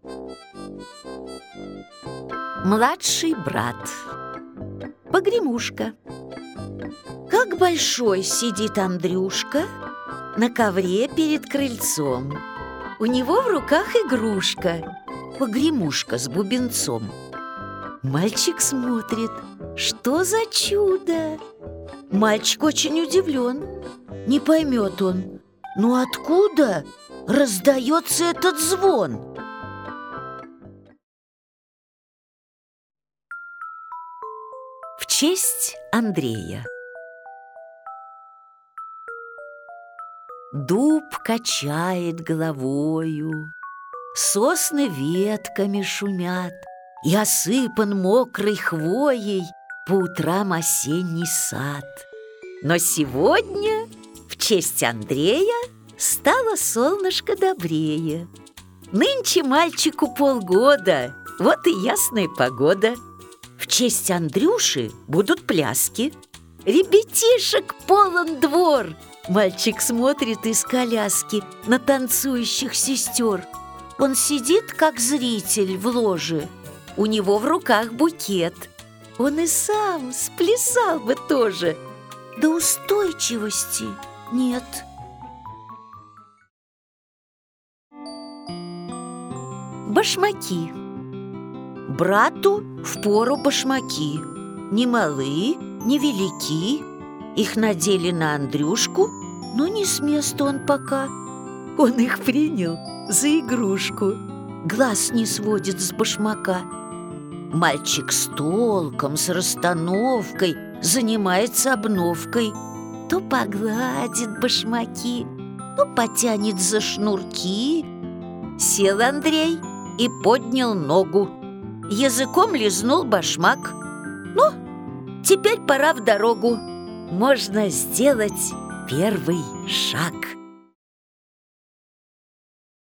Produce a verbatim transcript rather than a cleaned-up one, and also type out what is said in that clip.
Младший брат. Погремушка. Как большой сидит Андрюшка на ковре перед крыльцом. У него в руках игрушка, погремушка с бубенцом. Мальчик смотрит, что за чудо. Мальчик очень удивлен. Не поймет он, ну откуда раздается этот звон? В честь Андрея. Дуб качает головою, сосны ветками шумят, и осыпан мокрой хвоей по утрам осенний сад. Но сегодня в честь Андрея стало солнышко добрее. Нынче мальчику полгода, вот и ясная погода. В честь Андрюши будут пляски. Ребятишек полон двор. Мальчик смотрит из коляски на танцующих сестер. Он сидит, как зритель в ложе. У него в руках букет. Он и сам сплясал бы тоже. Да устойчивости нет. Башмаки. Брату впору башмаки. Не малы, не велики. Их надели на Андрюшку, но не с места он пока. Он их принял за игрушку. Глаз не сводит с башмака. Мальчик с толком, с расстановкой занимается обновкой. То погладит башмаки, то потянет за шнурки. Сел Андрей и поднял ногу. Языком лизнул башмак. Ну, теперь пора в дорогу. Можно сделать первый шаг.